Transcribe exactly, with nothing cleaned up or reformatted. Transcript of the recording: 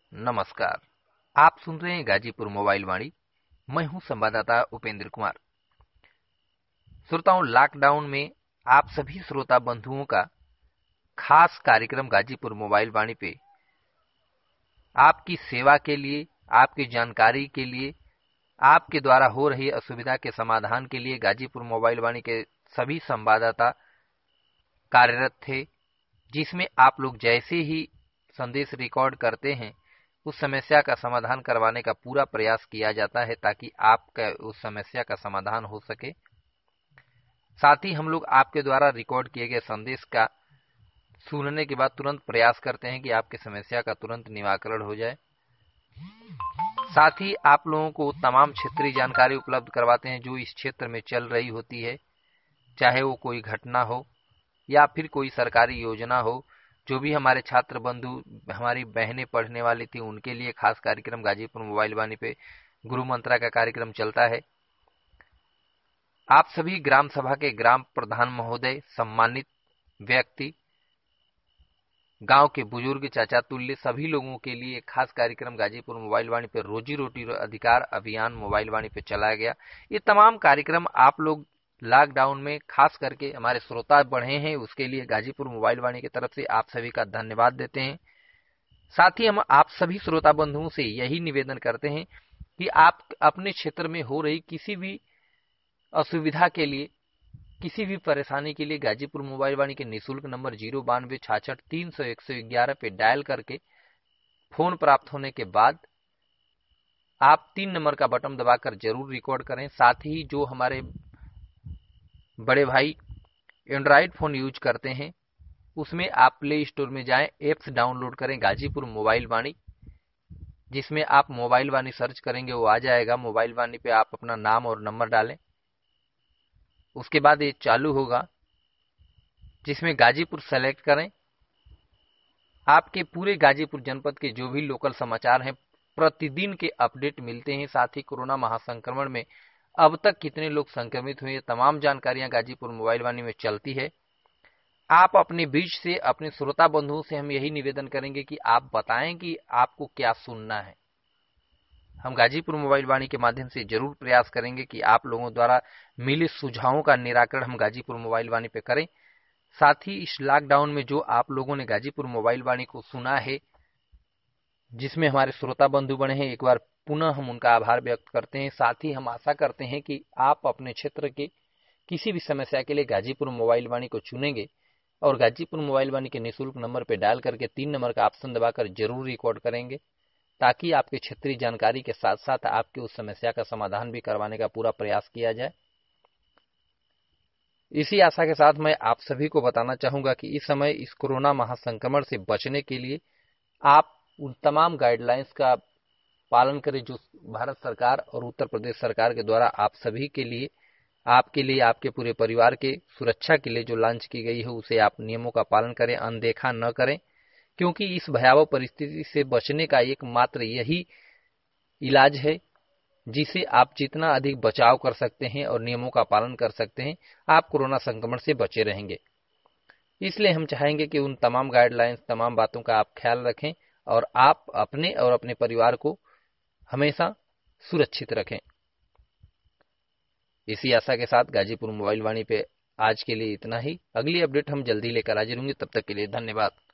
नमस्कार। आप सुन रहे हैं गाजीपुर मोबाइल वाणी। मैं हूं संवाददाता उपेंद्र कुमार। श्रोताओं, लॉकडाउन में आप सभी श्रोता बंधुओं का खास कार्यक्रम गाजीपुर मोबाइल वाणी पे आपकी सेवा के लिए, आपकी जानकारी के लिए, आपके द्वारा हो रही असुविधा के समाधान के लिए गाजीपुर मोबाइल वाणी के सभी संवाददाता कार्यरत थे, जिसमें आप लोग जैसे ही संदेश रिकॉर्ड करते हैं उस समस्या का समाधान करवाने का पूरा प्रयास किया जाता है ताकि आपका उस समस्या का समाधान हो सके। साथ ही हम लोग आपके द्वारा रिकॉर्ड किए गए संदेश का सुनने के बाद तुरंत प्रयास करते हैं कि आपकी समस्या का तुरंत निराकरण हो जाए। साथ ही आप लोगों को तमाम क्षेत्रीय जानकारी उपलब्ध करवाते हैं जो इस क्षेत्र में चल रही होती है, चाहे वो कोई घटना हो या फिर कोई सरकारी योजना हो। जो भी हमारे छात्र बंधु, हमारी बहनें पढ़ने वाली थी, उनके लिए खास कार्यक्रम गाजीपुर मोबाइल वाणी पे गुरु मंत्रा का कार्यक्रम चलता है। आप सभी ग्राम सभा के ग्राम प्रधान महोदय, सम्मानित व्यक्ति, गांव के बुजुर्ग, चाचा तुल्य सभी लोगों के लिए खास कार्यक्रम गाजीपुर मोबाइल वाणी पे रोजी रोटी अधिकार अभियान मोबाइल वाणी पे चलाया गया। ये तमाम कार्यक्रम आप लोग लॉकडाउन में खास करके हमारे श्रोता बढ़े हैं, उसके लिए गाजीपुर मोबाइल वाणी की तरफ से आप सभी का धन्यवाद देते हैं। साथ ही हम आप सभी श्रोता बंधुओं से यही निवेदन करते हैं कि आप अपने क्षेत्र में हो रही किसी भी असुविधा के लिए, किसी भी परेशानी के लिए गाजीपुर मोबाइल वाणी के निःशुल्क नंबर जीरो बानवे छाछठ तीन सौ एक सौ ग्यारह पे डायल करके फोन प्राप्त होने के बाद आप तीन नंबर का बटन दबाकर जरूर रिकॉर्ड करें। साथ ही जो हमारे बड़े भाई एंड्रॉइड फोन यूज करते हैं उसमें आप प्ले स्टोर में जाएं, एप्स डाउनलोड करें गाजीपुर मोबाइल वाणी, जिसमें आप मोबाइल वाणी सर्च करेंगे वो आ जाएगा। मोबाइल वाणी पे आप अपना नाम और नंबर डालें, उसके बाद ये चालू होगा जिसमें गाजीपुर सेलेक्ट करें। आपके पूरे गाजीपुर जनपद के जो भी लोकल समाचार हैं प्रतिदिन के अपडेट मिलते हैं। साथ ही कोरोना महासंक्रमण में अब तक कितने लोग संक्रमित हुए, तमाम जानकारियां गाजीपुर मोबाइल वाणी में चलती है। आप अपने बीच से, अपने श्रोता बंधुओं से हम यही निवेदन करेंगे कि आप बताएं कि आपको क्या सुनना है। हम गाजीपुर मोबाइल वाणी के माध्यम से जरूर प्रयास करेंगे कि आप लोगों द्वारा मिले सुझावों का निराकरण हम गाजीपुर मोबाइल वाणी पे करें। साथ ही इस लॉकडाउन में जो आप लोगों ने गाजीपुर मोबाइल वाणी को सुना है, जिसमें हमारे श्रोता बंधु बने हैं, एक बार पुनः हम उनका आभार व्यक्त करते हैं। साथ ही हम आशा करते हैं कि आप अपने क्षेत्र के किसी भी समस्या के लिए गाजीपुर मोबाइल वाणी को चुनेंगे और गाजीपुर मोबाइल वाणी के निःशुल्क नंबर पर डायल करके तीन नंबर का ऑप्शन दबाकर जरूर रिकॉर्ड करेंगे ताकि आपके क्षेत्रीय जानकारी के साथ साथ आपकी उस समस्या का समाधान भी करवाने का पूरा प्रयास किया जाए। इसी आशा के साथ मैं आप सभी को बताना चाहूंगा कि इस समय इस कोरोना महासंक्रमण से बचने के लिए आप उन तमाम गाइडलाइंस का पालन करें जो भारत सरकार और उत्तर प्रदेश सरकार के द्वारा आप सभी के लिए, आपके लिए, आपके पूरे परिवार के सुरक्षा के लिए जो लॉन्च की गई है उसे आप नियमों का पालन करें, अनदेखा न करें, क्योंकि इस भयावह परिस्थिति से बचने का एकमात्र यही इलाज है जिसे आप जितना अधिक बचाव कर सकते हैं और नियमों का पालन कर सकते हैं, आप कोरोना संक्रमण से बचे रहेंगे। इसलिए हम चाहेंगे कि उन तमाम गाइडलाइंस, तमाम बातों का आप ख्याल रखें और आप अपने और अपने परिवार को हमेशा सुरक्षित रखें। इसी आशा के साथ गाजीपुर मोबाइल वाणी पे आज के लिए इतना ही। अगली अपडेट हम जल्दी लेकर हाजिर होंगे, तब तक के लिए धन्यवाद।